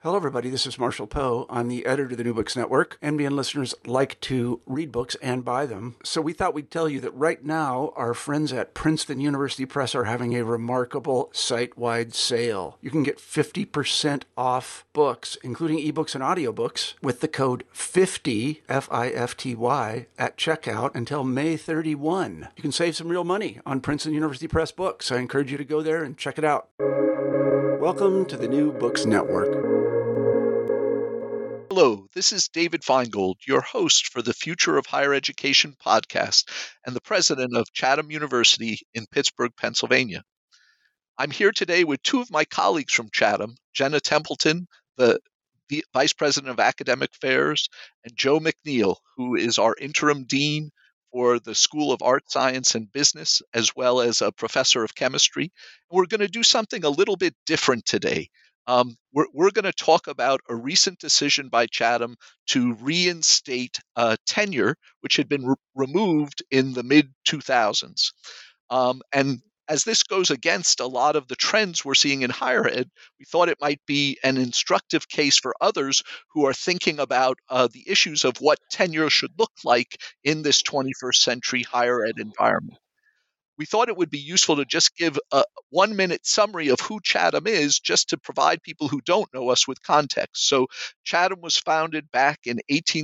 Hello, everybody. This is Marshall Poe. I'm the editor of the New Books Network. NBN listeners like to read books and buy them. So we thought we'd tell you that right now, our friends at Princeton University Press are having a remarkable site-wide sale. You can get 50% off books, including ebooks and audiobooks, with the code 50, F-I-F-T-Y, at checkout until May 31. You can save some real money on Princeton University Press books. I encourage you to go there and check it out. Welcome to the New Books Network. Hello, this is David Feingold, your host for the Future of Higher Education podcast and the president of Chatham University in Pittsburgh, Pennsylvania. I'm here today with two of my colleagues from Chatham, Jenna Templeton, the Vice President of Academic Affairs, and Joe McNeil, who is our interim dean for the School of Art, Science, and Business, as well as a professor of chemistry. And we're going to do something a little bit different today. We're going to talk about a recent decision by Chatham to reinstate tenure, which had been removed in the mid-2000s. And as this goes against a lot of the trends we're seeing in higher ed, we thought it might be an instructive case for others who are thinking about the issues of what tenure should look like in this 21st century higher ed environment. We thought it would be useful to just give a 1-minute summary of who Chatham is, just to provide people who don't know us with context. So Chatham was founded back in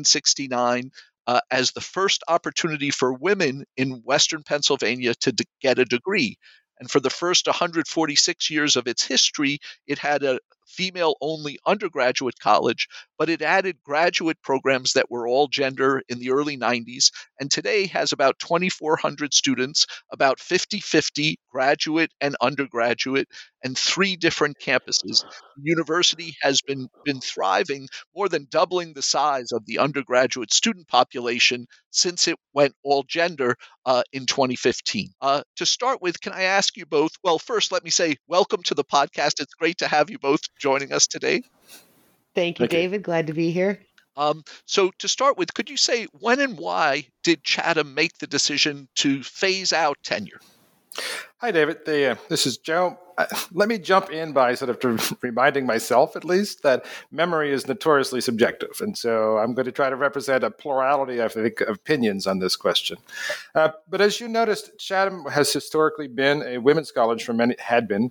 1869 as the first opportunity for women in Western Pennsylvania to get a degree. And for the first 146 years of its history, it had a female-only undergraduate college, but it added graduate programs that were all gender in the early 90s, and today has about 2,400 students, about 50-50 graduate and undergraduate, and 3 different campuses. The university has been thriving, more than doubling the size of the undergraduate student population since it went all gender in 2015. To start with, can I ask you both, well, first let me say welcome to the podcast. It's great to have you both joining us today. Thank you, David. Glad to be here. So to start with, could you say when and why did Chatham make the decision to phase out tenure? Hi, David. This is Joe. Let me jump in by sort of reminding myself, at least, that memory is notoriously subjective. And so I'm going to try to represent a plurality, I think, of opinions on this question. But as you noticed, Chatham has historically been a women's college for many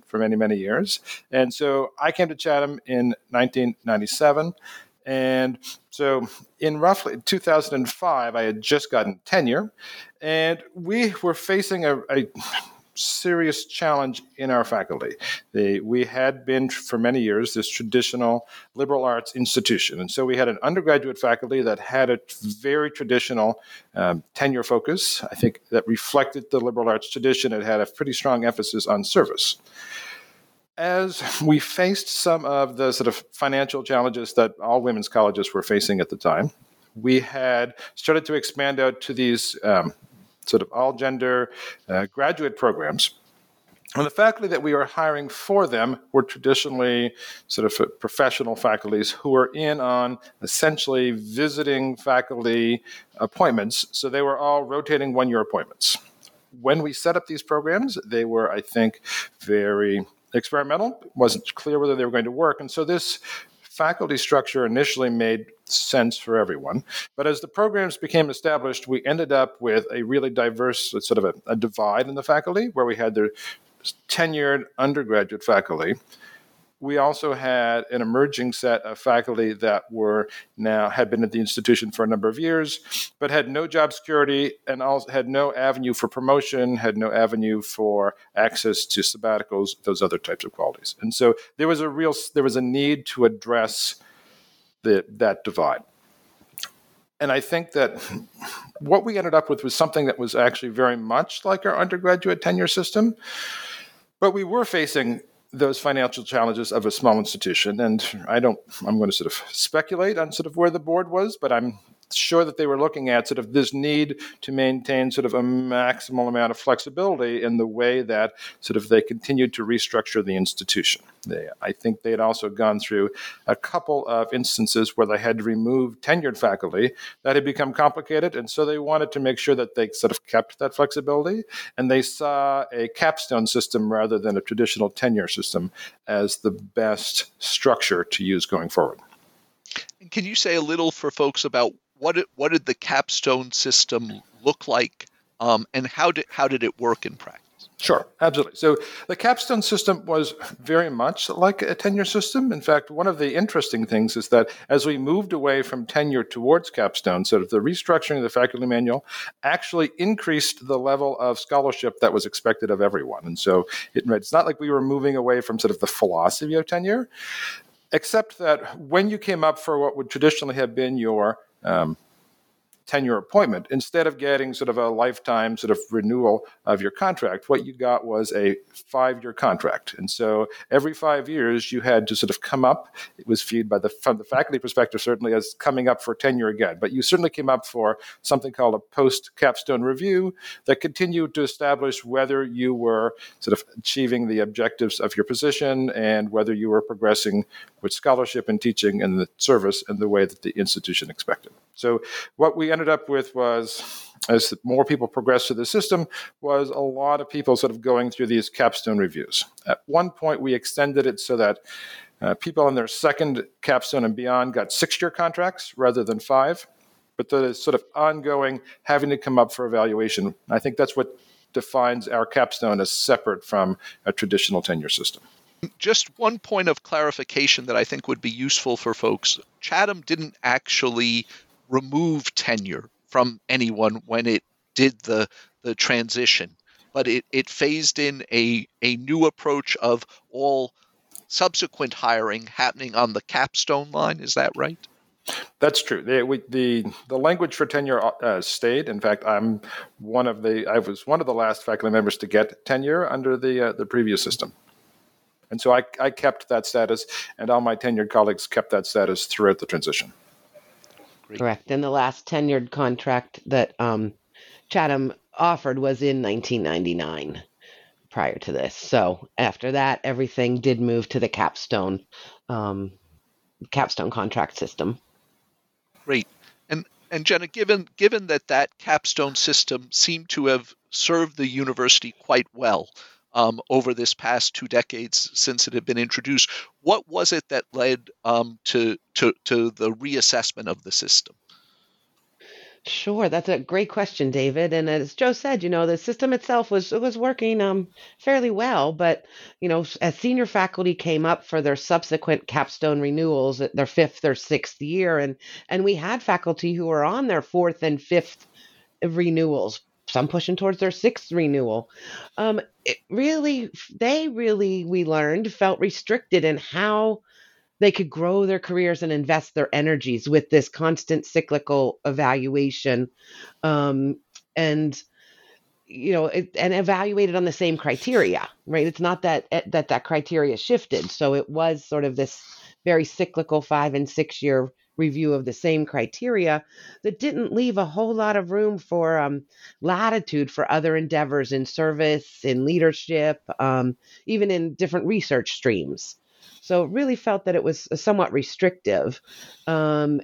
years. And so I came to Chatham in 1997. And so in roughly 2005, I had just gotten tenure. And we were facing a serious challenge in our faculty. We had been for many years this traditional liberal arts institution. And so we had an undergraduate faculty that had a very traditional tenure focus. I think that reflected the liberal arts tradition. It had a pretty strong emphasis on service. As we faced some of the sort of financial challenges that all women's colleges were facing at the time, we had started to expand out to these sort of all-gender graduate programs. And the faculty that we were hiring for them were traditionally sort of professional faculties who were in on essentially visiting faculty appointments. So they were all rotating one-year appointments. When we set up these programs, they were, I think, very experimental. It wasn't clear whether they were going to work. And so this faculty structure initially made sense for everyone. But as the programs became established, we ended up with a really diverse sort of a divide in the faculty, where we had the tenured undergraduate faculty. We also had an emerging set of faculty that had been at the institution for a number of years, but had no job security and also had no avenue for promotion, had no avenue for access to sabbaticals, those other types of qualities. And so there was a need to address that divide. And I think that what we ended up with was something that was actually very much like our undergraduate tenure system, but we were facing those financial challenges of a small institution. And I'm going to sort of speculate on sort of where the board was, but I'm sure that they were looking at sort of this need to maintain sort of a maximal amount of flexibility in the way that sort of they continued to restructure the institution. I think they had also gone through a couple of instances where they had to remove tenured faculty that had become complicated, and so they wanted to make sure that they sort of kept that flexibility, and they saw a capstone system rather than a traditional tenure system as the best structure to use going forward. Can you say a little for folks about what did the capstone system look like, and how did it work in practice? Sure, absolutely. So the capstone system was very much like a tenure system. In fact, one of the interesting things is that as we moved away from tenure towards capstone, sort of the restructuring of the faculty manual actually increased the level of scholarship that was expected of everyone. And so it's not like we were moving away from sort of the philosophy of tenure, except that when you came up for what would traditionally have been your tenure appointment, instead of getting sort of a lifetime sort of renewal of your contract, what you got was a 5-year contract. And so every 5 years you had to sort of come up. It was viewed from the faculty perspective certainly as coming up for tenure again, but you certainly came up for something called a post-capstone review that continued to establish whether you were sort of achieving the objectives of your position and whether you were progressing with scholarship and teaching and the service in the way that the institution expected. So what we ended up with was, as more people progressed through the system, was a lot of people sort of going through these capstone reviews. At one point, we extended it so that people in their second capstone and beyond got 6-year contracts rather than 5, but the sort of ongoing having to come up for evaluation. I think that's what defines our capstone as separate from a traditional tenure system. Just one point of clarification that I think would be useful for folks. Chatham didn't actually remove tenure from anyone when it did the transition, but it phased in a new approach of all subsequent hiring happening on the capstone line. Is that right? That's true. The language for tenure stayed. In fact, I was one of the last faculty members to get tenure under the previous system. And so I kept that status, and all my tenured colleagues kept that status throughout the transition. Great. Correct. And the last tenured contract that Chatham offered was in 1999 prior to this. So after that, everything did move to the capstone contract system. Great. And Jenna, given that capstone system seemed to have served the university quite well over this past 2 decades since it had been introduced, what was it that led to the reassessment of the system? Sure, that's a great question, David. And as Joe said, the system itself was working fairly well, but as senior faculty came up for their subsequent capstone renewals at their 5th or 6th year, and we had faculty who were on their 4th and 5th renewals, some pushing towards their 6th renewal. We learned, felt restricted in how they could grow their careers and invest their energies with this constant cyclical evaluation, and evaluated on the same criteria, right? It's not that criteria shifted. So it was sort of this very cyclical 5 and 6 year review of the same criteria that didn't leave a whole lot of room for latitude for other endeavors in service, in leadership, even in different research streams. So it really felt that it was somewhat restrictive. So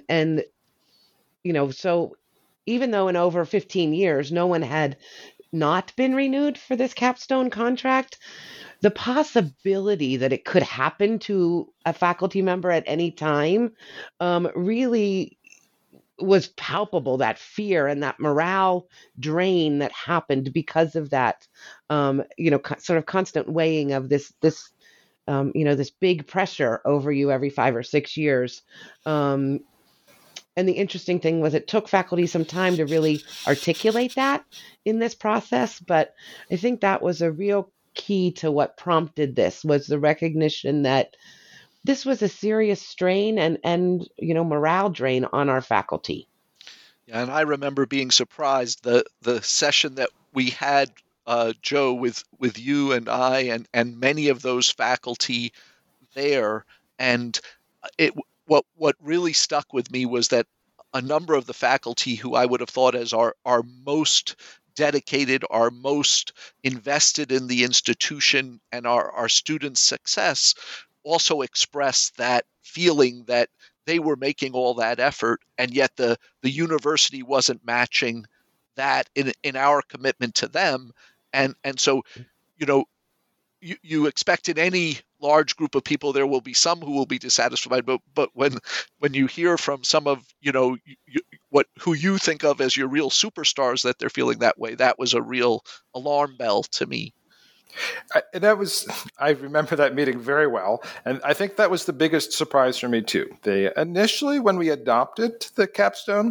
even though in over 15 years, no one had not been renewed for this capstone contract, the possibility that it could happen to a faculty member at any time really was palpable, that fear and that morale drain that happened because of that, sort of constant weighing of this big pressure over you every 5 or 6 years. And the interesting thing was it took faculty some time to really articulate that in this process. But I think that was a real key to what prompted this, was the recognition that this was a serious strain and morale drain on our faculty. Yeah, and I remember being surprised the session that we had, Joe, with you and I and many of those faculty there, and what really stuck with me was that a number of the faculty who I would have thought as our most dedicated, our most invested in the institution and our students' success also expressed that feeling that they were making all that effort, and yet the university wasn't matching that in our commitment to them. And so, you expect in any large group of people there will be some who will be dissatisfied, but when you hear from some of who you think of as your real superstars that they're feeling that way, that was a real alarm bell to me. I remember that meeting very well, and I think that was the biggest surprise for me too. Initially, when we adopted the capstone,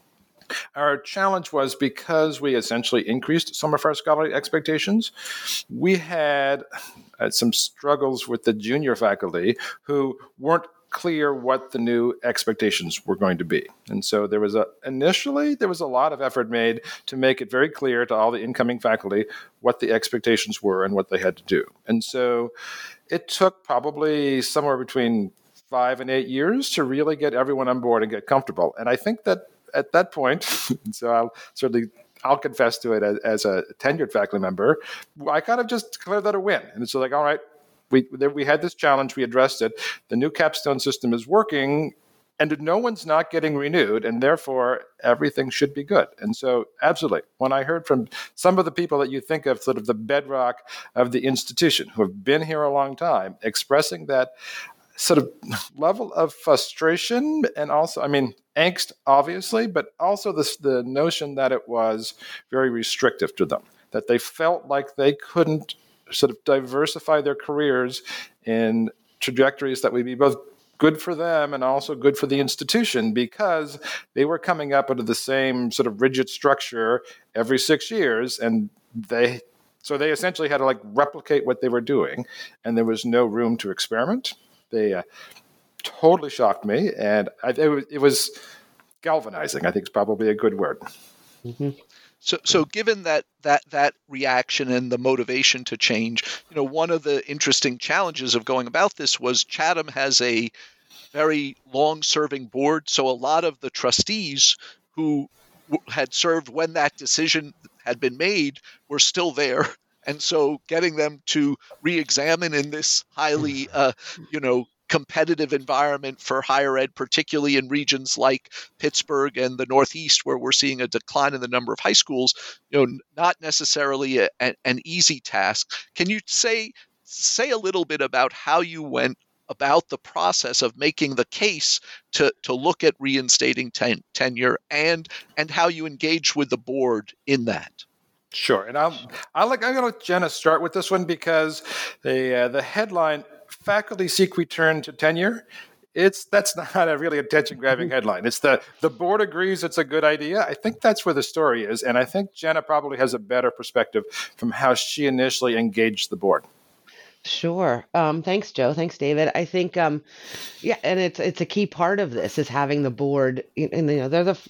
our challenge was because we essentially increased some of our scholarly expectations. We had some struggles with the junior faculty who weren't clear what the new expectations were going to be. And so initially there was a lot of effort made to make it very clear to all the incoming faculty what the expectations were and what they had to do. And so it took probably somewhere between 5 and 8 years to really get everyone on board and get comfortable. And I think that at that point, so I'll confess to it as a tenured faculty member, I kind of just declared that a win. And it's like, all right, we had this challenge, we addressed it. The new capstone system is working, and no one's not getting renewed, and therefore everything should be good. And so, absolutely, when I heard from some of the people that you think of, sort of the bedrock of the institution, who have been here a long time, expressing that sort of level of frustration and also, angst, obviously, but also the notion that it was very restrictive to them, that they felt like they couldn't sort of diversify their careers in trajectories that would be both good for them and also good for the institution, because they were coming up under the same sort of rigid structure every 6 years, and they essentially had to replicate what they were doing, and there was no room to experiment. They totally shocked me, and it was galvanizing, I think is probably a good word. Mm-hmm. So given that reaction and the motivation to change, one of the interesting challenges of going about this was Chatham has a very long-serving board, so a lot of the trustees who had served when that decision had been made were still there. And so getting them to re-examine in this highly, competitive environment for higher ed, particularly in regions like Pittsburgh and the Northeast, where we're seeing a decline in the number of high schools, not necessarily an easy task. Can you say a little bit about how you went about the process of making the case to look at reinstating tenure and how you engaged with the board in that? Sure, and I'm going to let Jenna start with this one, because the headline, "Faculty Seek Return to Tenure," that's not a really attention-grabbing headline. It's the board agrees it's a good idea. I think that's where the story is, and I think Jenna probably has a better perspective from how she initially engaged the board. Sure. Thanks, Joe. Thanks, David. I think, and it's a key part of this is having the board, and they're the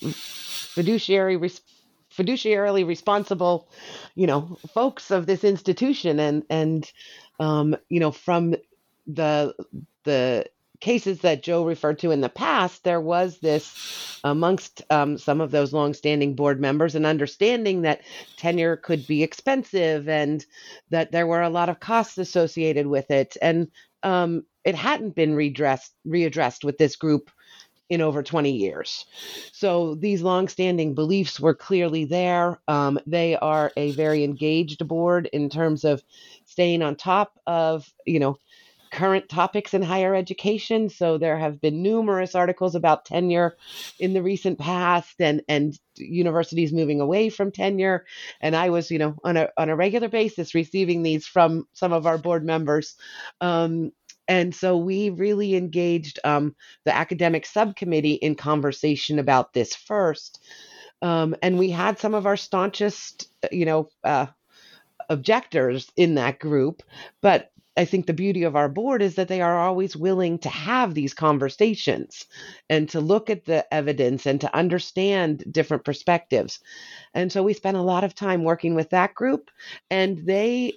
fiduciarily responsible, folks of this institution, and from the cases that Joe referred to in the past, there was this amongst some of those longstanding board members an understanding that tenure could be expensive and that there were a lot of costs associated with it, and it hadn't been readdressed with this group in over 20 years. So these longstanding beliefs were clearly there. They are a very engaged board in terms of staying on top of, current topics in higher education. So there have been numerous articles about tenure in the recent past and universities moving away from tenure. And I was, on a regular basis receiving these from some of our board members. And so we really engaged the academic subcommittee in conversation about this first. And we had some of our staunchest, objectors in that group. But I think the beauty of our board is that they are always willing to have these conversations and to look at the evidence and to understand different perspectives. And so we spent a lot of time working with that group, and they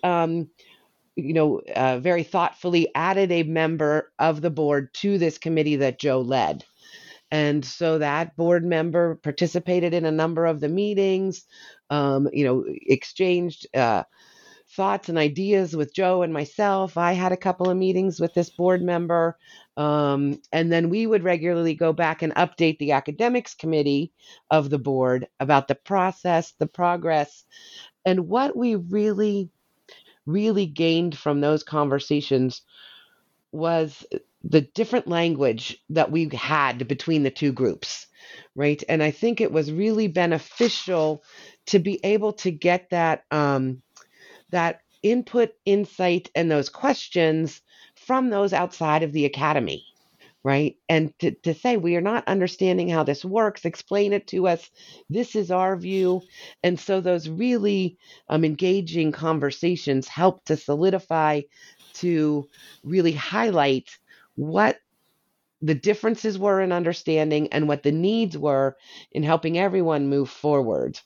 very thoughtfully added a member of the board to this committee that Joe led. And so that board member participated in a number of the meetings, exchanged thoughts and ideas with Joe and myself. I had a couple of meetings with this board member. And then we would regularly go back and update the academics committee of the board about the process, the progress, and what we really, really gained from those conversations was the different language that we had between the two groups, right? And I think it was really beneficial to be able to get that that input, insight, and those questions from those outside of the academy, right? And to say, we are not understanding how this works, explain it to us. This is our view. And so those really engaging conversations help to solidify, to really highlight what the differences were in understanding and what the needs were in helping everyone move forward.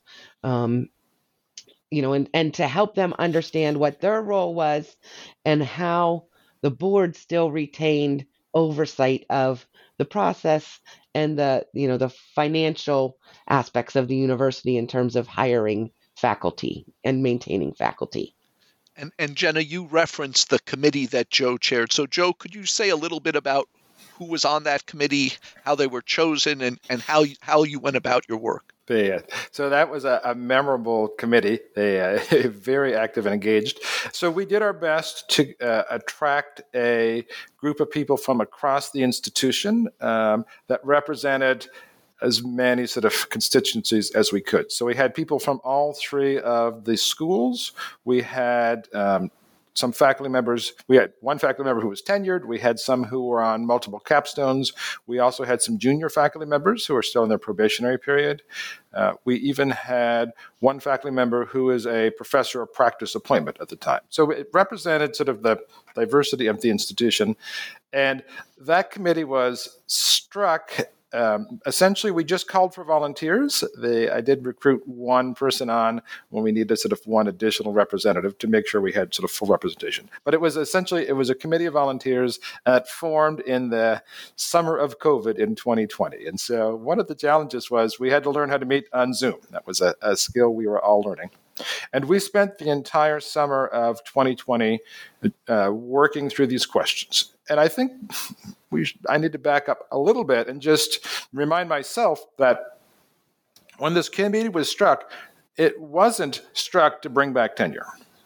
And to help them understand what their role was and how the board still retained oversight of the process and the financial aspects of the university in terms of hiring faculty and maintaining faculty. And Jenna, you referenced the committee that Joe chaired. So Joe, could you say a little bit about who was on that committee, how they were chosen, and how you went about your work? So that was a memorable committee. They very active and engaged. So we did our best to attract a group of people from across the institution that represented as many sort of constituencies as we could. So we had people from all three of the schools. We had some faculty members. We had one faculty member who was tenured. We had some who were on multiple capstones. We also had some junior faculty members who are still in their probationary period. We even had one faculty member who is a professor of practice appointment at the time. So it represented sort of the diversity of the institution. And that committee was struck. Essentially, we just called for volunteers. I did recruit one person on when we needed sort of one additional representative to make sure we had sort of full representation. But it was a committee of volunteers that formed in the summer of COVID in 2020. And so one of the challenges was we had to learn how to meet on Zoom. That was a skill we were all learning. And we spent the entire summer of 2020 working through these questions. And I think I need to back up a little bit and just remind myself that when this committee was struck, it wasn't struck to bring back tenure.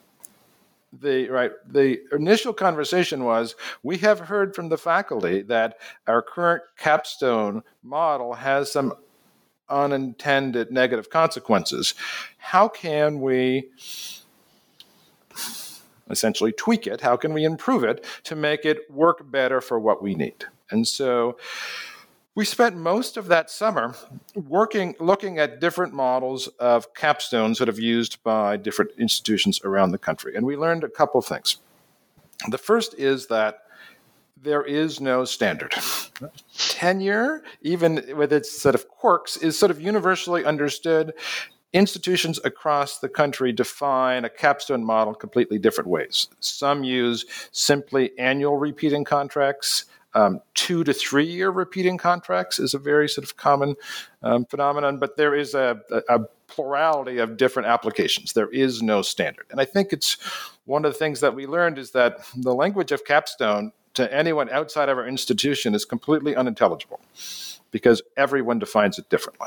The initial conversation was, we have heard from the faculty that our current capstone model has some unintended negative consequences. How can we essentially tweak it? How can we improve it to make it work better for what we need? And so we spent most of that summer looking at different models of capstones that have used by different institutions around the country. And we learned a couple of things. The first is that there is no standard. Tenure, even with its set of quirks, is sort of universally understood. Institutions across the country define a capstone model completely different ways. Some use simply annual repeating contracts. 2 to 3 year repeating contracts is a very sort of common phenomenon, but there is a plurality of different applications. There is no standard. And I think it's one of the things that we learned is that the language of capstone to anyone outside of our institution is completely unintelligible because everyone defines it differently.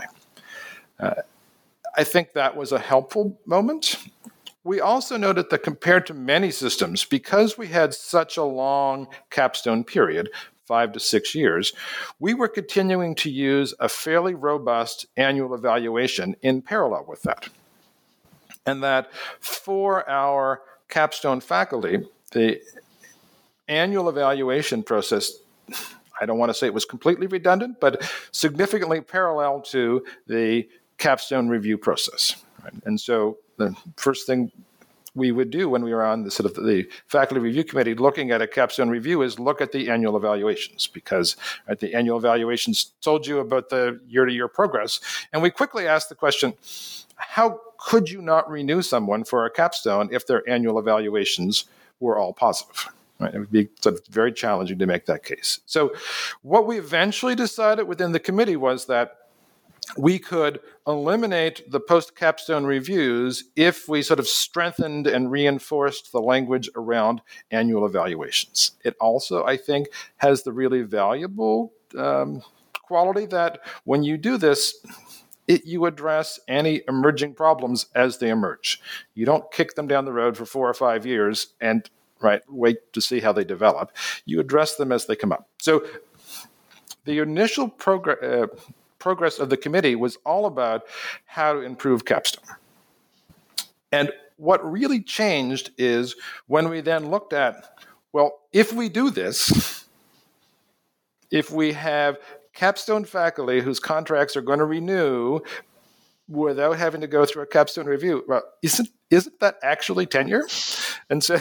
I think that was a helpful moment. We also noted that compared to many systems, because we had such a long capstone period, 5 to 6 years, we were continuing to use a fairly robust annual evaluation in parallel with that. And that for our capstone faculty, the annual evaluation process, I don't want to say it was completely redundant, but significantly parallel to the capstone review process. Right? And so the first thing we would do when we were on the faculty review committee looking at a capstone review is look at the annual evaluations, because the annual evaluations told you about the year-to-year progress. And we quickly asked the question, how could you not renew someone for a capstone if their annual evaluations were all positive? Right? It would be sort of very challenging to make that case. So what we eventually decided within the committee was that we could eliminate the post-capstone reviews if we sort of strengthened and reinforced the language around annual evaluations. It also, I think, has the really valuable quality that when you do this, you address any emerging problems as they emerge. You don't kick them down the road for 4 or 5 years and wait to see how they develop. You address them as they come up. So the initial progress of the committee was all about how to improve capstone. And what really changed is when we then looked at, well, if we do this, if we have capstone faculty whose contracts are going to renew without having to go through a capstone review, well, isn't that actually tenure? And so,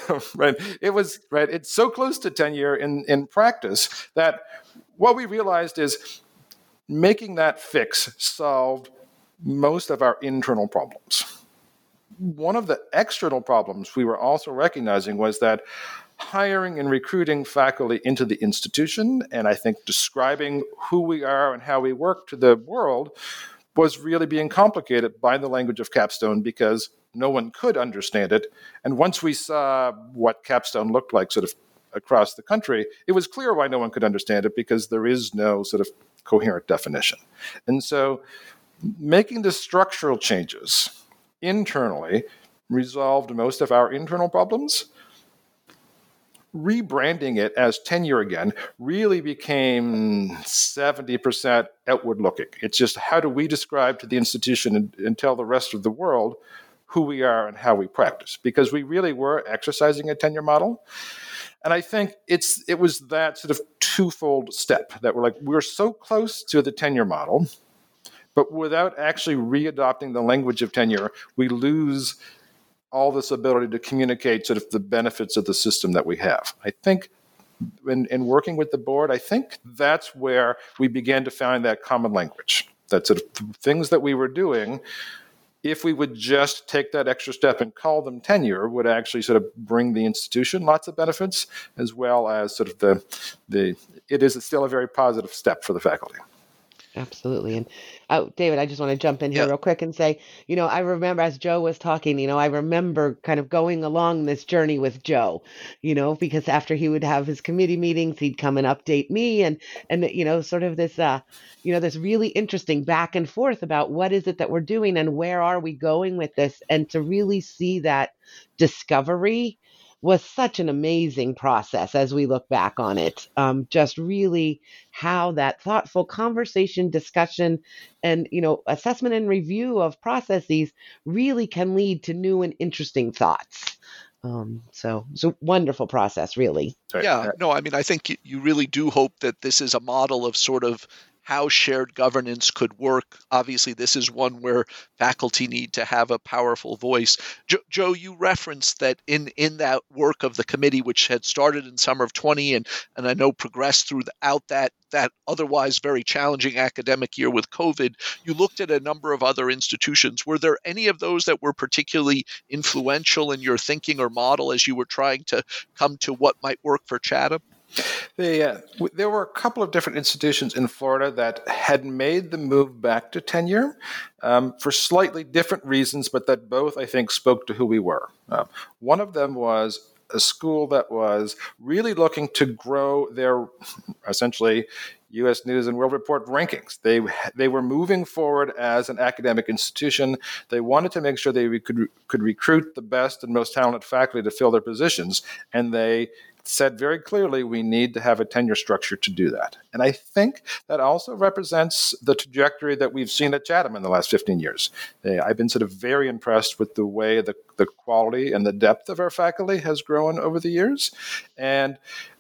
it's so close to tenure in practice that what we realized is making that fix solved most of our internal problems. One of the external problems we were also recognizing was that hiring and recruiting faculty into the institution, and I think describing who we are and how we work to the world, was really being complicated by the language of capstone because no one could understand it. And once we saw what capstone looked like sort of across the country, it was clear why no one could understand it because there is no sort of coherent definition. And so making the structural changes internally resolved most of our internal problems. Rebranding it as tenure again really became 70% outward looking. It's just how do we describe to the institution and tell the rest of the world who we are and how we practice, because we really were exercising a tenure model. And I think it was that sort of twofold step that we're so close to the tenure model, but without actually readopting the language of tenure, we lose all this ability to communicate sort of the benefits of the system that we have. I think in working with the board, I think that's where we began to find that common language, that sort of things that we were doing, if we would just take that extra step and call them tenure, would actually sort of bring the institution lots of benefits, as well as sort of it is still a very positive step for the faculty. Absolutely. And David, I just want to jump in here real quick and say, I remember as Joe was talking, I remember kind of going along this journey with Joe, because after he would have his committee meetings, he'd come and update me and sort of this, this really interesting back and forth about what is it that we're doing and where are we going with this, and to really see that discovery was such an amazing process as we look back on it. Just really how that thoughtful conversation, discussion, and assessment and review of processes really can lead to new and interesting thoughts. So it's a wonderful process, really. Yeah, no, I mean, I think you really do hope that this is a model of sort of how shared governance could work. Obviously, this is one where faculty need to have a powerful voice. Joe, you referenced that in that work of the committee, which had started in summer of 20 and I know progressed throughout that otherwise very challenging academic year with COVID, you looked at a number of other institutions. Were there any of those that were particularly influential in your thinking or model as you were trying to come to what might work for Chatham? There were a couple of different institutions in Florida that had made the move back to tenure for slightly different reasons, but that both, I think, spoke to who we were. One of them was a school that was really looking to grow their, essentially, U.S. News and World Report rankings. They were moving forward as an academic institution. They wanted to make sure they could recruit the best and most talented faculty to fill their positions, and they said very clearly we need to have a tenure structure to do that. And I think that also represents the trajectory that we've seen at Chatham in the last 15 years. I've been sort of very impressed with the way the quality and the depth of our faculty has grown over the years. And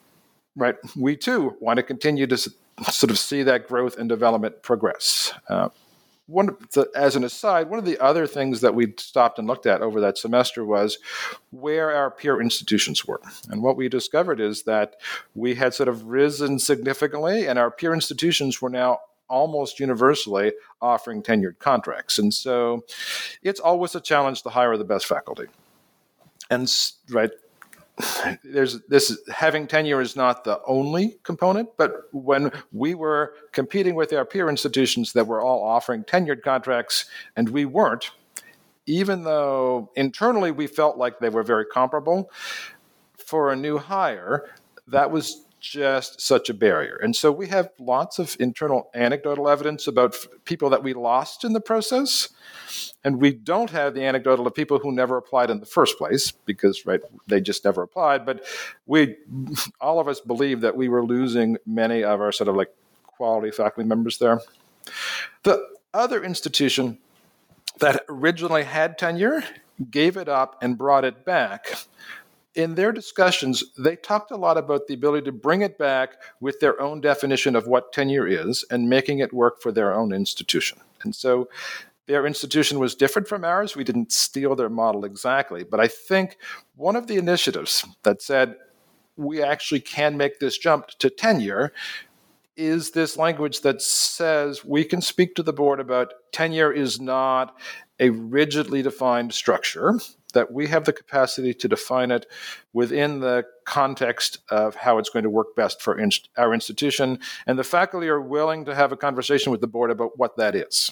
we too want to continue to sort of see that growth and development progress. As an aside, one of the other things that we stopped and looked at over that semester was where our peer institutions were. And what we discovered is that we had sort of risen significantly, and our peer institutions were now almost universally offering tenured contracts. And so it's always a challenge to hire the best faculty. And having tenure is not the only component, but when we were competing with our peer institutions that were all offering tenured contracts and we weren't, even though internally we felt like they were very comparable, for a new hire, that was just such a barrier. And so we have lots of internal anecdotal evidence about people that we lost in the process. And we don't have the anecdotal of people who never applied in the first place because, they just never applied. But all of us believe that we were losing many of our sort of like quality faculty members there. The other institution that originally had tenure gave it up and brought it back. In their discussions, they talked a lot about the ability to bring it back with their own definition of what tenure is and making it work for their own institution. And so their institution was different from ours. We didn't steal their model exactly. But I think one of the initiatives that said we actually can make this jump to tenure is this language that says we can speak to the board about tenure is not a rigidly defined structure, that we have the capacity to define it within the context of how it's going to work best for our institution. And the faculty are willing to have a conversation with the board about what that is.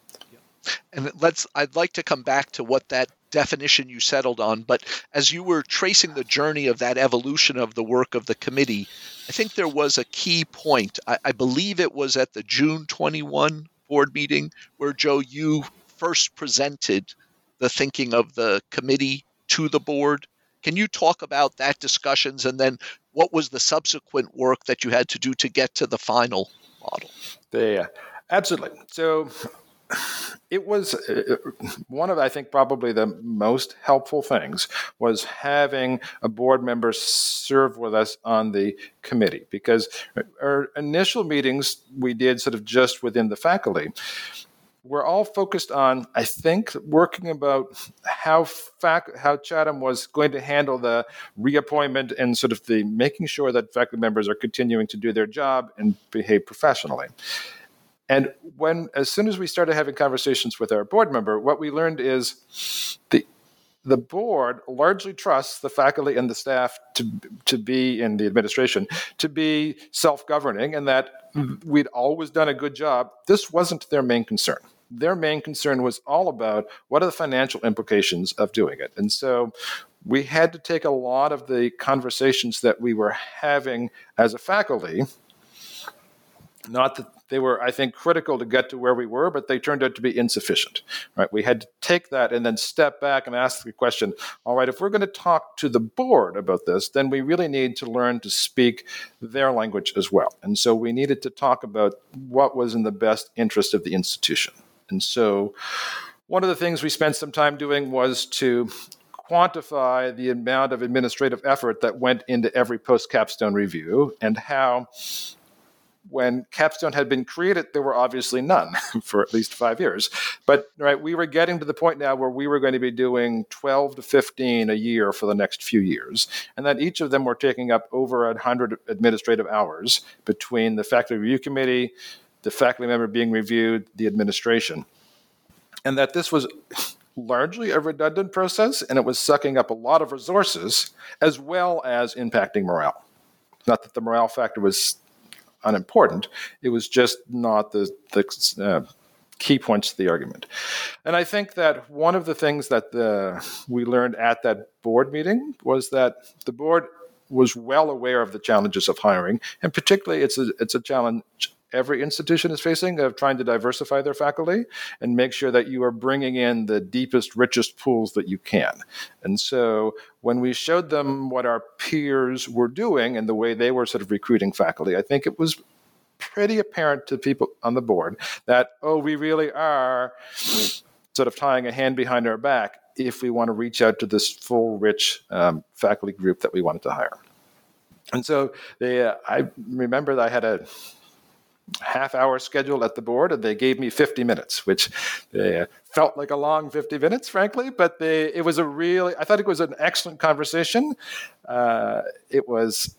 And I'd like to come back to what that definition you settled on, but as you were tracing the journey of that evolution of the work of the committee, I think there was a key point. I believe it was at the June 21 board meeting where, Joe, you first presented the thinking of the committee to the board. Can you talk about that discussions and then what was the subsequent work that you had to do to get to the final model? Yeah, absolutely. So it was one of, I think, probably the most helpful things was having a board member serve with us on the committee, because our initial meetings we did sort of just within the faculty. We're all focused on, I think, working about how Chatham was going to handle the reappointment and sort of the making sure that faculty members are continuing to do their job and behave professionally. And as soon as we started having conversations with our board member, what we learned is the board largely trusts the faculty and the staff to be in the administration, to be self-governing, and that we'd always done a good job. This wasn't their main concern. Their main concern was all about what are the financial implications of doing it. And so we had to take a lot of the conversations that we were having as a faculty, not that they were, I think, critical to get to where we were, but they turned out to be insufficient. Right? We had to take that and then step back and ask the question, all right, if we're going to talk to the board about this, then we really need to learn to speak their language as well. And so we needed to talk about what was in the best interest of the institution. And so one of the things we spent some time doing was to quantify the amount of administrative effort that went into every post-capstone review, and how when Capstone had been created, there were obviously none for at least 5 years. But we were getting to the point now where we were going to be doing 12 to 15 a year for the next few years, and that each of them were taking up over 100 administrative hours between the faculty review committee, the faculty member being reviewed, the administration. And that this was largely a redundant process, and it was sucking up a lot of resources as well as impacting morale. Not that the morale factor was unimportant, it was just not the key points to the argument. And I think that one of the things that we learned at that board meeting was that the board was well aware of the challenges of hiring, and particularly it's a challenge every institution is facing of trying to diversify their faculty and make sure that you are bringing in the deepest, richest pools that you can. And so when we showed them what our peers were doing and the way they were sort of recruiting faculty, I think it was pretty apparent to people on the board that, we really are sort of tying a hand behind our back if we want to reach out to this full, rich faculty group that we wanted to hire. And so I remember that I had a half-hour schedule at the board, and they gave me 50 minutes, which felt like a long 50 minutes, frankly, but I thought it was an excellent conversation. It was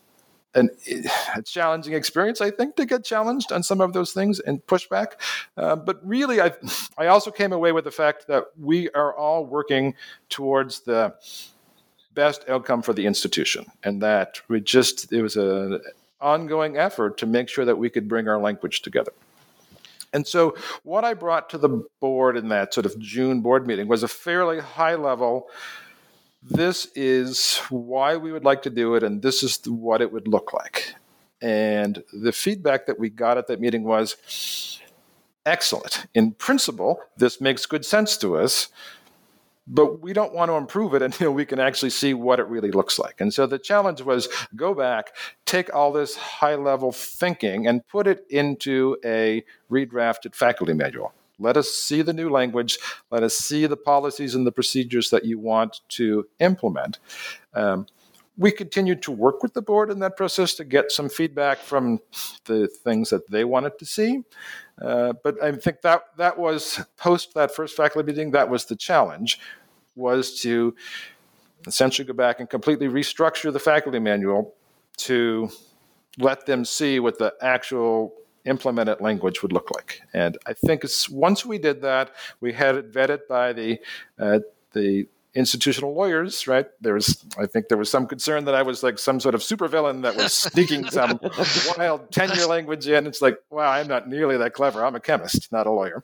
a challenging experience, I think, to get challenged on some of those things and push back. But really, I also came away with the fact that we are all working towards the best outcome for the institution. And that it was an ongoing effort to make sure that we could bring our language together. And so what I brought to the board in that sort of June board meeting was a fairly high level, this is why we would like to do it, and this is what it would look like. And the feedback that we got at that meeting was, excellent. In principle, this makes good sense to us, but we don't want to improve it until we can actually see what it really looks like. And so the challenge was go back, take all this high-level thinking and put it into a redrafted faculty manual. Let us see the new language. Let us see the policies and the procedures that you want to implement. We continued to work with the board in that process to get some feedback from the things that they wanted to see. But I think that was, post that first faculty meeting, that was the challenge, was to essentially go back and completely restructure the faculty manual to let them see what the actual implemented language would look like. And I think once we did that, we had it vetted by the institutional lawyers, right? I think there was some concern that I was like some sort of supervillain that was sneaking some wild tenure language in. It's like, wow, I'm not nearly that clever. I'm a chemist, not a lawyer.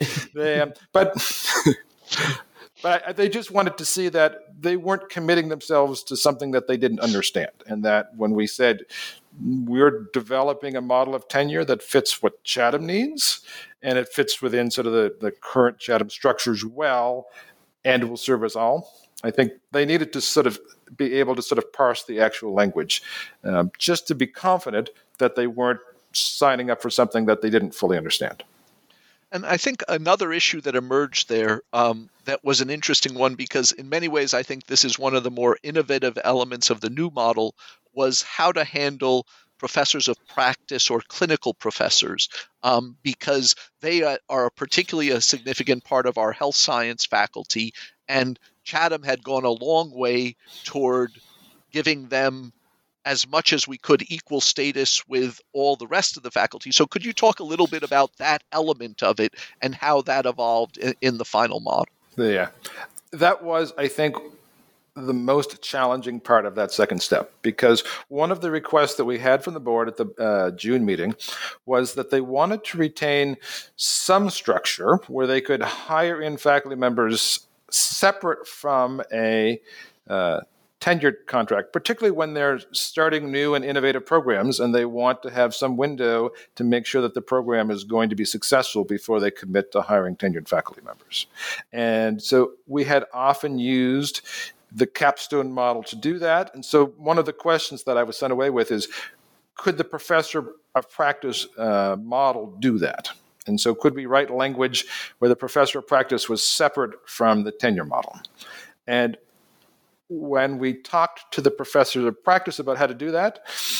But they just wanted to see that they weren't committing themselves to something that they didn't understand. And that when we said we're developing a model of tenure that fits what Chatham needs, and it fits within sort of the current Chatham structures well, and will serve us all, I think they needed to sort of be able to sort of parse the actual language, just to be confident that they weren't signing up for something that they didn't fully understand. And I think another issue that emerged there that was an interesting one, because in many ways I think this is one of the more innovative elements of the new model, was how to handle professors of practice or clinical professors, because they are particularly a significant part of our health science faculty, and Chatham had gone a long way toward giving them as much as we could equal status with all the rest of the faculty. So could you talk a little bit about that element of it and how that evolved in the final model? Yeah, that was, I think, the most challenging part of that second step, because one of the requests that we had from the board at the June meeting was that they wanted to retain some structure where they could hire in faculty members separate from a tenured contract, particularly when they're starting new and innovative programs and they want to have some window to make sure that the program is going to be successful before they commit to hiring tenured faculty members. And so we had often used the capstone model to do that. And so one of the questions that I was sent away with is, could the professor of practice model do that? And so could we write language where the professor of practice was separate from the tenure model? And when we talked to the professors of practice about how to do that,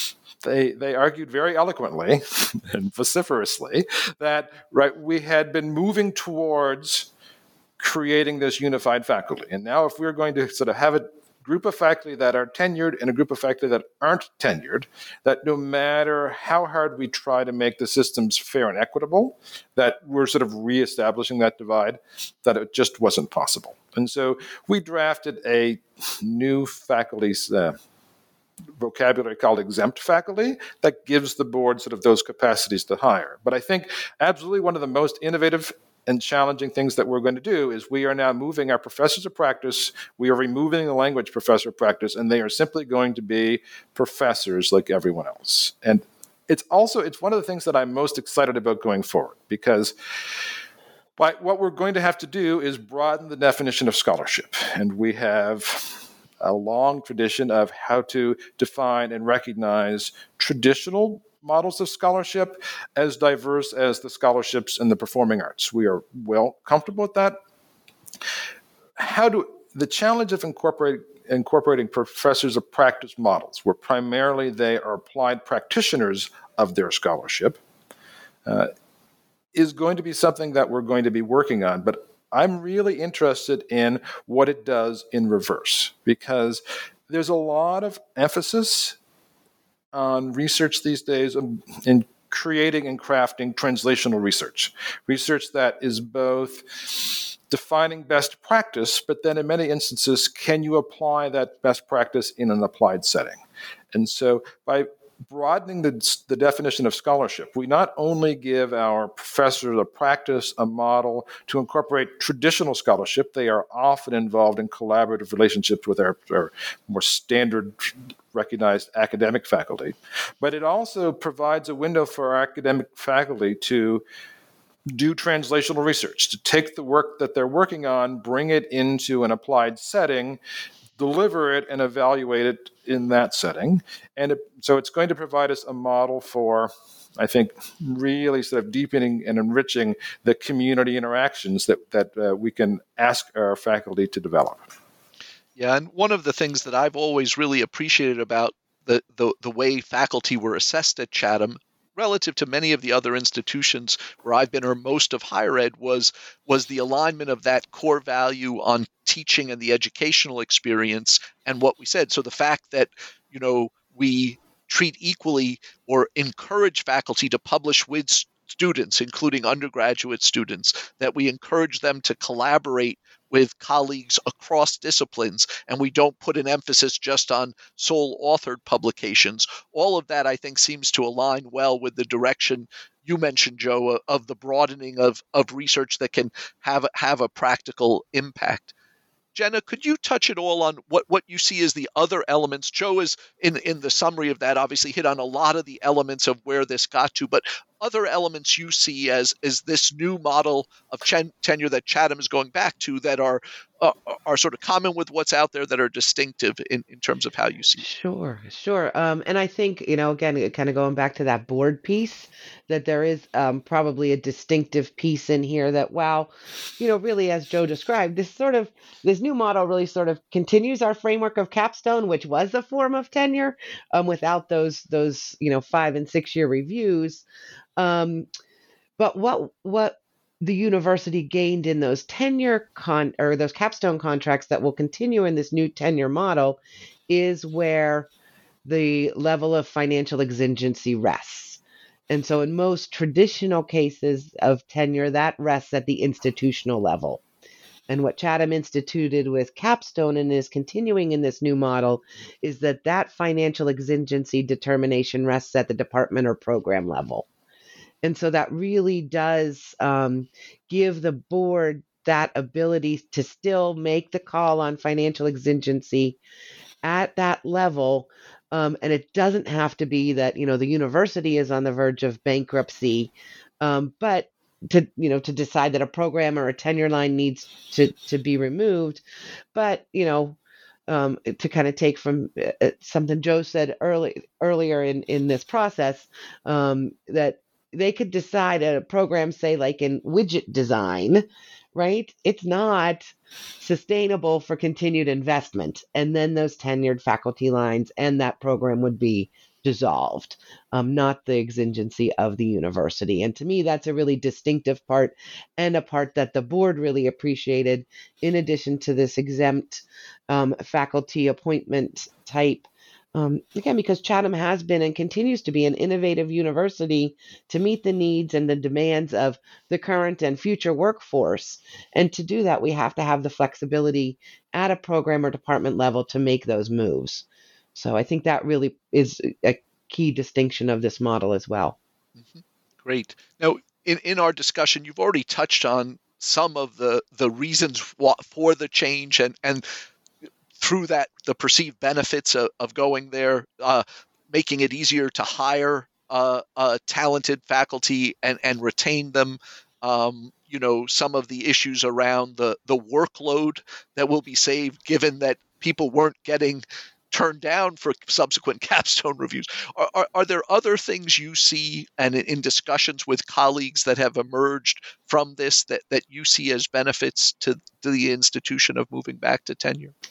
they argued very eloquently and vociferously that we had been moving towards creating this unified faculty. And now if we're going to sort of have a group of faculty that are tenured and a group of faculty that aren't tenured, that no matter how hard we try to make the systems fair and equitable, that we're sort of reestablishing that divide, that it just wasn't possible. And so we drafted a new faculty's vocabulary called exempt faculty that gives the board sort of those capacities to hire. But I think absolutely one of the most innovative and challenging things that we're going to do is we are now moving our professors of practice, we are removing the language professor of practice, and they are simply going to be professors like everyone else. And it's one of the things that I'm most excited about going forward, because what we're going to have to do is broaden the definition of scholarship. And we have a long tradition of how to define and recognize traditional models of scholarship as diverse as the scholarships in the performing arts. We are well comfortable with that. The challenge of incorporating professors of practice models, where primarily they are applied practitioners of their scholarship, is going to be something that we're going to be working on. But I'm really interested in what it does in reverse, because there's a lot of emphasis on research these days in creating and crafting translational research, research that is both defining best practice, but then in many instances, can you apply that best practice in an applied setting? And so by broadening the definition of scholarship, we not only give our professors a practice, a model to incorporate traditional scholarship. They are often involved in collaborative relationships with our more standard recognized academic faculty. But it also provides a window for our academic faculty to do translational research, to take the work that they're working on, bring it into an applied setting, deliver it and evaluate it in that setting. And so it's going to provide us a model for, I think, really sort of deepening and enriching the community interactions that we can ask our faculty to develop. Yeah, and one of the things that I've always really appreciated about the way faculty were assessed at Chatham relative to many of the other institutions where I've been, or most of higher ed, was the alignment of that core value on teaching and the educational experience and what we said. So the fact that, we treat equally or encourage faculty to publish with students, including undergraduate students, that we encourage them to collaborate with colleagues across disciplines, and we don't put an emphasis just on sole authored publications. All of that, I think, seems to align well with the direction you mentioned, Joe, of the broadening of research that can have a practical impact. Jenna, could you touch at all on what you see as the other elements? Joe is, in the summary of that, obviously hit on a lot of the elements of where this got to, but other elements you see as this new model of tenure that Chatham is going back to that are sort of common with what's out there, that are distinctive in terms of how you see it. Sure. And I think, again, kind of going back to that board piece, that there is probably a distinctive piece in here that, really, as Joe described, this new model really sort of continues our framework of capstone, which was a form of tenure, without those 5 and 6 year reviews. But what the university gained in those those capstone contracts that will continue in this new tenure model is where the level of financial exigency rests. And so in most traditional cases of tenure, that rests at the institutional level. And what Chatham instituted with capstone and is continuing in this new model is that financial exigency determination rests at the department or program level. And so that really does give the board that ability to still make the call on financial exigency at that level. And it doesn't have to be that, the university is on the verge of bankruptcy, but to decide that a program or a tenure line needs to be removed. But, to kind of take from something Joe said earlier in this process, that they could decide at a program, say like in widget design, right? It's not sustainable for continued investment. And then those tenured faculty lines and that program would be dissolved, not the exigency of the university. And to me, that's a really distinctive part, and a part that the board really appreciated, in addition to this exempt faculty appointment type. Again, because Chatham has been and continues to be an innovative university to meet the needs and the demands of the current and future workforce. And to do that, we have to have the flexibility at a program or department level to make those moves. So I think that really is a key distinction of this model as well. Mm-hmm. Great. Now, in our discussion, you've already touched on some of the reasons for the change and through that, the perceived benefits of going there, making it easier to hire talented faculty and retain them. Some of the issues around the workload that will be saved, given that people weren't getting turned down for subsequent capstone reviews. Are there other things you see, and in discussions with colleagues that have emerged from this, that you see as benefits to the institution of moving back to tenure?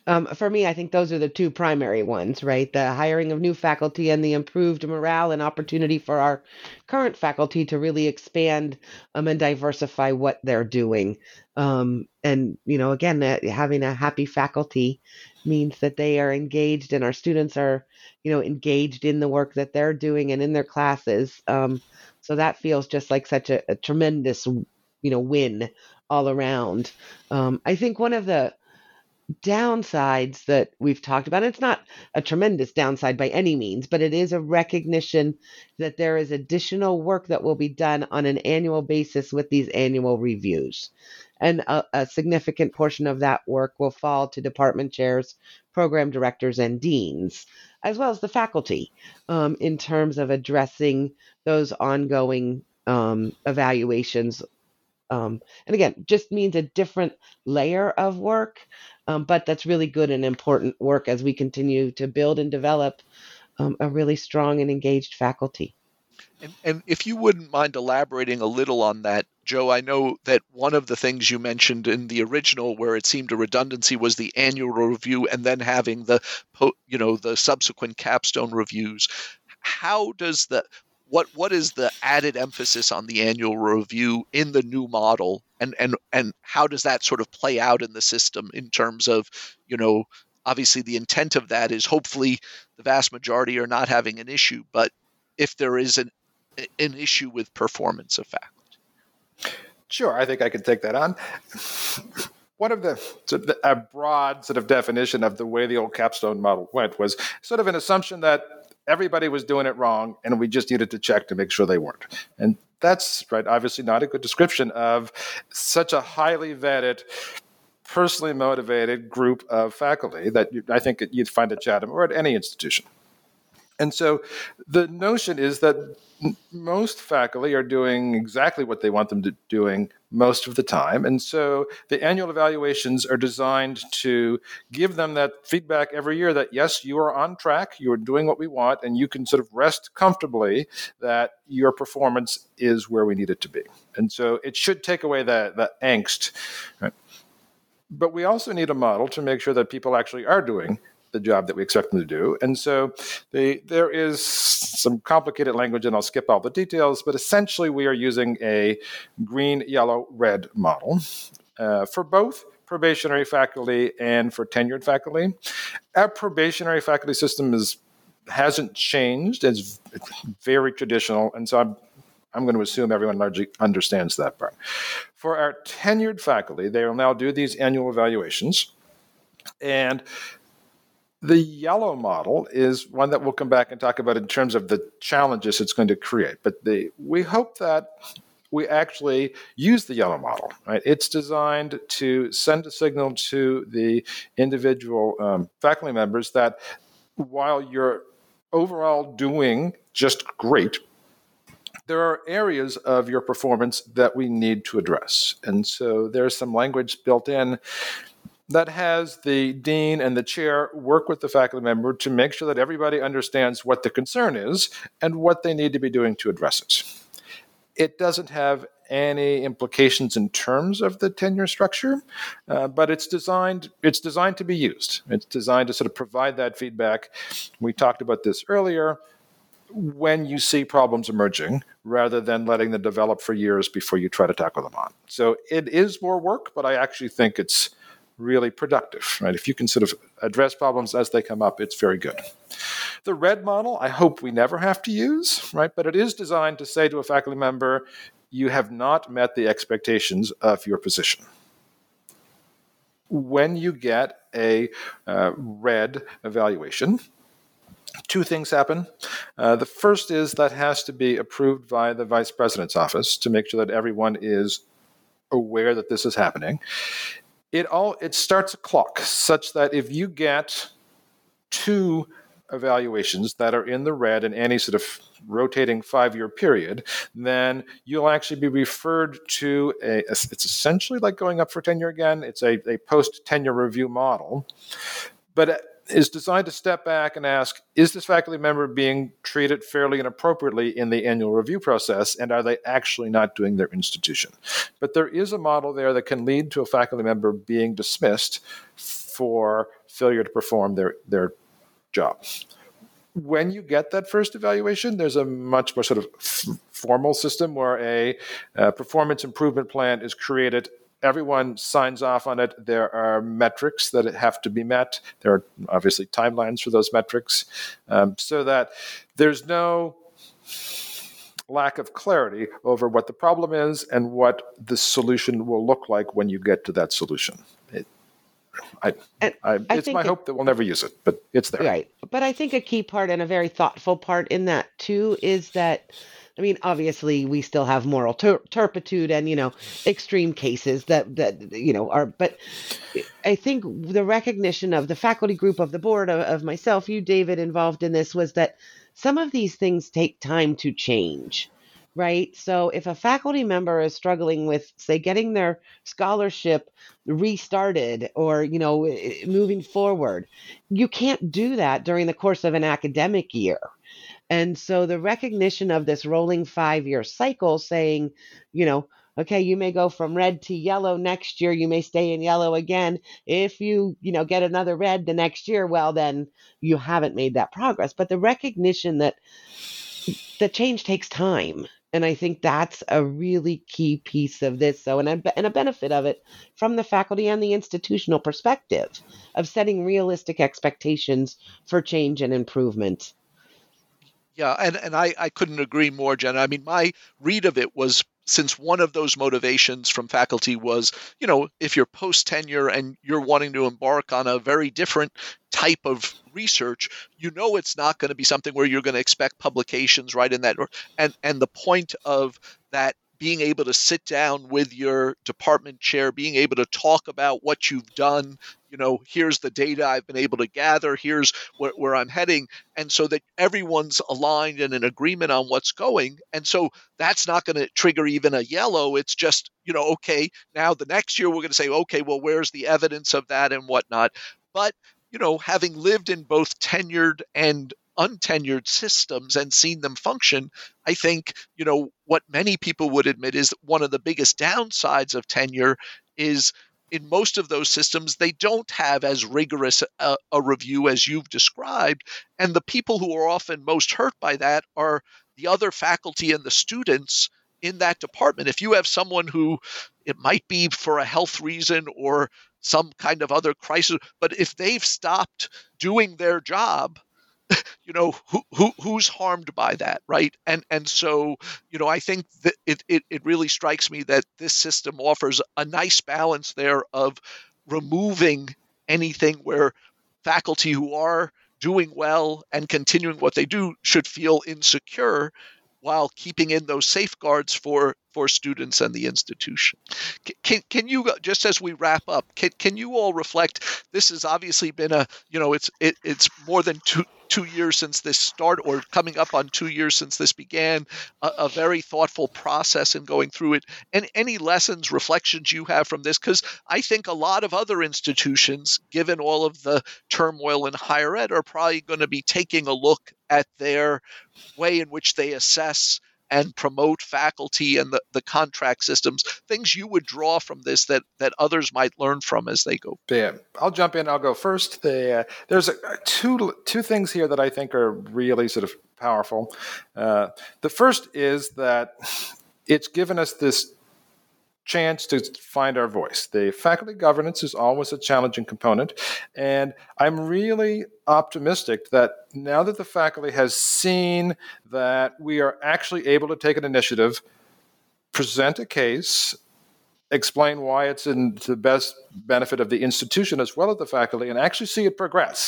For me, I think those are the two primary ones, right? The hiring of new faculty and the improved morale and opportunity for our current faculty to really expand and diversify what they're doing. And, again, having a happy faculty means that they are engaged and our students are, engaged in the work that they're doing and in their classes. So that feels just like such a tremendous, win all around. I think one of the downsides that we've talked about, it's not a tremendous downside by any means, but it is a recognition that there is additional work that will be done on an annual basis with these annual reviews. And a significant portion of that work will fall to department chairs, program directors, and deans, as well as the faculty, in terms of addressing those ongoing evaluations. And again, just means a different layer of work, but that's really good and important work as we continue to build and develop a really strong and engaged faculty. And if you wouldn't mind elaborating a little on that, Joe, I know that one of the things you mentioned in the original where it seemed a redundancy was the annual review and then having the subsequent capstone reviews. How does what is the added emphasis on the annual review in the new model, and how does that sort of play out in the system in terms of, obviously the intent of that is hopefully the vast majority are not having an issue, but if there is an issue with performance of faculty? Sure, I think I could take that on. One of a broad sort of definition of the way the old capstone model went was sort of an assumption that everybody was doing it wrong and we just needed to check to make sure they weren't. And that's, right, obviously not a good description of such a highly vetted, personally motivated group of faculty that I think you'd find at Chatham or at any institution. And so the notion is that most faculty are doing exactly what they want them to doing most of the time. And so the annual evaluations are designed to give them that feedback every year that, yes, you are on track, you are doing what we want, and you can sort of rest comfortably that your performance is where we need it to be. And so it should take away the angst. Right? But we also need a model to make sure that people actually are doing the job that we expect them to do. And so there is some complicated language, and I'll skip all the details, but essentially we are using a green, yellow, red model for both probationary faculty and for tenured faculty. Our probationary faculty system hasn't changed. It's very traditional, and so I'm going to assume everyone largely understands that part. For our tenured faculty, they will now do these annual evaluations, and the yellow model is one that we'll come back and talk about in terms of the challenges it's going to create. But we hope that we actually use the yellow model. Right? It's designed to send a signal to the individual faculty members that while you're overall doing just great, there are areas of your performance that we need to address. And so there's some language built in that has the dean and the chair work with the faculty member to make sure that everybody understands what the concern is and what they need to be doing to address it. It doesn't have any implications in terms of the tenure structure, but it's designed to be used. It's designed to sort of provide that feedback. We talked about this earlier. When you see problems emerging, rather than letting them develop for years before you try to tackle them on. So it is more work, but I actually think it's really productive, right? If you can sort of address problems as they come up, it's very good. The red model, I hope we never have to use, right? But it is designed to say to a faculty member, you have not met the expectations of your position. When you get a red evaluation, two things happen. The first is that has to be approved by the Vice President's office to make sure that everyone is aware that this is happening. It starts a clock such that if you get two evaluations that are in the red in any sort of rotating 5-year period, then you'll actually be referred to it's essentially like going up for tenure again. It's a post-tenure review model, but is designed to step back and ask, is this faculty member being treated fairly and appropriately in the annual review process, and are they actually not doing their institution? But there is a model there that can lead to a faculty member being dismissed for failure to perform their job. When you get that first evaluation, there's a much more sort of formal system where a performance improvement plan is created. Everyone signs off on it. There are metrics that have to be met. There are obviously timelines for those metrics, so that there's no lack of clarity over what the problem is and what the solution will look like when you get to that solution. It's my hope that we'll never use it, but it's there. Right. But I think a key part and a very thoughtful part in that too is that, I mean, obviously we still have moral turpitude and, extreme cases that are, but I think the recognition of the faculty group, of the board, of myself, you, David, involved in this, was that some of these things take time to change. Right. So if a faculty member is struggling with, say, getting their scholarship restarted or, moving forward, you can't do that during the course of an academic year. And so the recognition of this rolling 5-year cycle saying, okay, you may go from red to yellow next year. You may stay in yellow again. If you, get another red the next year, well, then you haven't made that progress. But the recognition that the change takes time. And I think that's a really key piece of this. So, and a benefit of it from the faculty and the institutional perspective of setting realistic expectations for change and improvement. Yeah, and I couldn't agree more, Jenna. I mean, my read of it was, since one of those motivations from faculty was, if you're post-tenure and you're wanting to embark on a very different type of research, it's not going to be something where you're going to expect publications right in that. And the point of that, being able to sit down with your department chair, being able to talk about what you've done, here's the data I've been able to gather, here's where I'm heading, and so that everyone's aligned and in agreement on what's going. And so that's not going to trigger even a yellow. It's just, okay, now the next year we're going to say, okay, well, where's the evidence of that and whatnot? But, having lived in both tenured and untenured systems and seen them function, I think, what many people would admit is one of the biggest downsides of tenure is, in most of those systems, they don't have as rigorous a review as you've described. And the people who are often most hurt by that are the other faculty and the students in that department. If you have someone who, it might be for a health reason or some kind of other crisis, but if they've stopped doing their job, who's harmed by that, right? And so, I think that it really strikes me that this system offers a nice balance there of removing anything where faculty who are doing well and continuing what they do should feel insecure, while keeping in those safeguards for students and the institution. Can you, just as we wrap up, can you all reflect? This has obviously been it's more than two years since this started, or coming up on 2 years since this began, a very thoughtful process in going through it. And any lessons, reflections you have from this? Because I think a lot of other institutions, given all of the turmoil in higher ed, are probably going to be taking a look at their way in which they assess and promote faculty and the contract systems, things you would draw from this that others might learn from as they go. Yeah, I'll jump in. I'll go first. There's two things here that I think are really sort of powerful. The first is that it's given us this chance to find our voice. The faculty governance is always a challenging component, and I'm really optimistic that now that the faculty has seen that we are actually able to take an initiative, present a case, explain why it's in the best benefit of the institution as well as the faculty, and actually see it progress.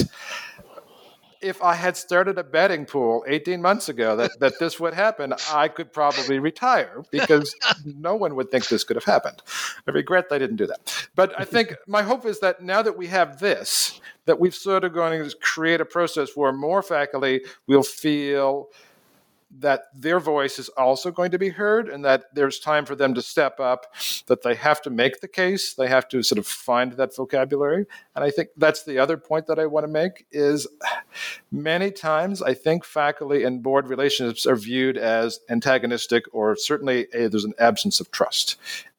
If I had started a betting pool 18 months ago that this would happen, I could probably retire because no one would think this could have happened. I regret I didn't do that. But I think my hope is that now that we have this, that we've sort of going to create a process where more faculty will feel that their voice is also going to be heard and that there's time for them to step up, that they have to make the case, they have to sort of find that vocabulary. And I think that's the other point that I want to make is many times I think faculty and board relationships are viewed as antagonistic, or certainly there's an absence of trust.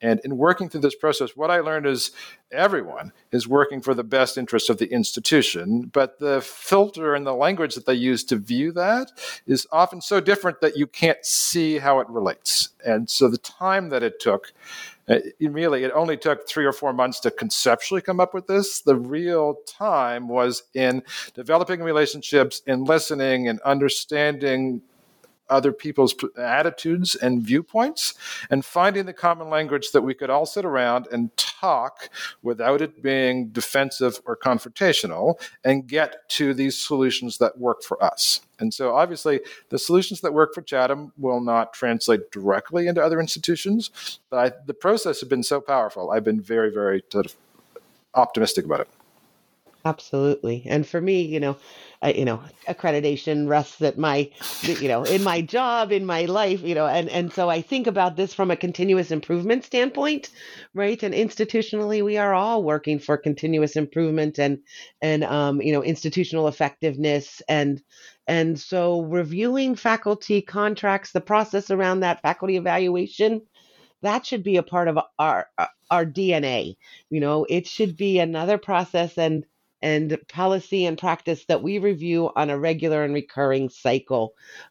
And in working through this process, what I learned is everyone is working for the best interest of the institution, but the filter and the language that they use to view that is often so different that you can't see how it relates. And so the time that it took, it only took 3 or 4 months to conceptually come up with this. The real time was in developing relationships, in listening and understanding other people's attitudes and viewpoints, and finding the common language that we could all sit around and talk without it being defensive or confrontational, and get to these solutions that work for us. And so obviously the solutions that work for Chatham will not translate directly into other institutions, but the process has been so powerful. I've been very, very sort of optimistic about it. Absolutely. And for me, accreditation rests at my, in my job, in my life, and so I think about this from a continuous improvement standpoint, right? And institutionally, we are all working for continuous improvement and institutional effectiveness. And so reviewing faculty contracts, the process around that faculty evaluation, that should be a part of our DNA. It should be another process and policy and practice that we review on a regular and recurring cycle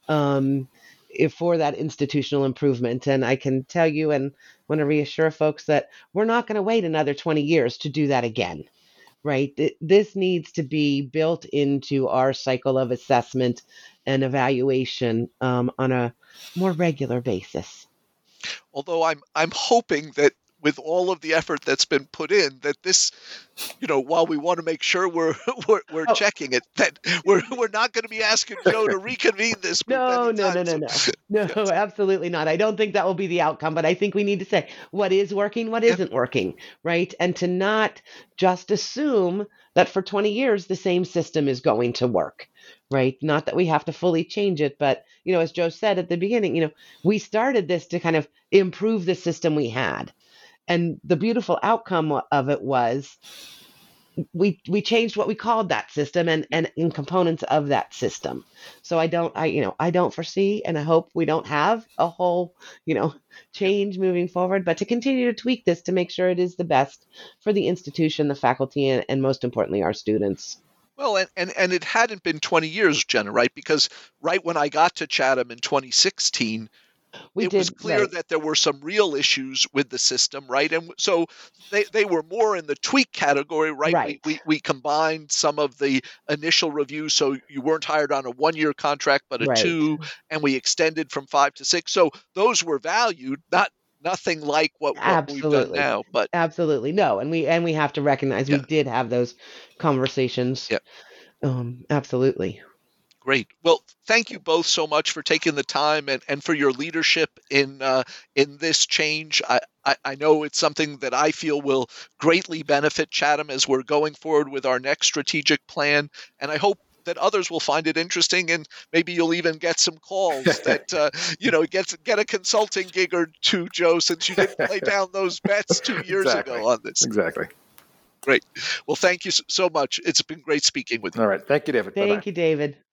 for that institutional improvement. And I can tell you and want to reassure folks that we're not going to wait another 20 years to do that again, right? This needs to be built into our cycle of assessment and evaluation on a more regular basis. Although I'm hoping that with all of the effort that's been put in, that this, while we want to make sure we're checking it, that we're not going to be asking Joe to reconvene this group. No, absolutely not. I don't think that will be the outcome, but I think we need to say what is working, what isn't working, right? And to not just assume that for 20 years the same system is going to work, right? Not that we have to fully change it, but as Joe said at the beginning, we started this to kind of improve the system we had. And the beautiful outcome of it was we changed what we called that system and in components of that system. So I don't foresee, and I hope we don't have a whole, change moving forward, but to continue to tweak this to make sure it is the best for the institution, the faculty, and most importantly, our students. Well, and it hadn't been 20 years, Jenna, right? Because right when I got to Chatham in 2016, it was clear that there were some real issues with the system, right? And so they were more in the tweak category, right? We combined some of the initial reviews, so you weren't hired on a 1-year contract, but a 2, and we extended from 5 to 6. So those were valued, nothing like what we've done now. But absolutely no, and we have to recognize we did have those conversations. Yeah. Absolutely. Great. Well, thank you both so much for taking the time and for your leadership in this change. I know it's something that I feel will greatly benefit Chatham as we're going forward with our next strategic plan. And I hope that others will find it interesting, and maybe you'll even get some calls that, get a consulting gig or two, Joe, since you didn't lay down those bets 2 years ago on this. Exactly. Great. Well, thank you so much. It's been great speaking with you. All right. Thank you, David. Thank you, David.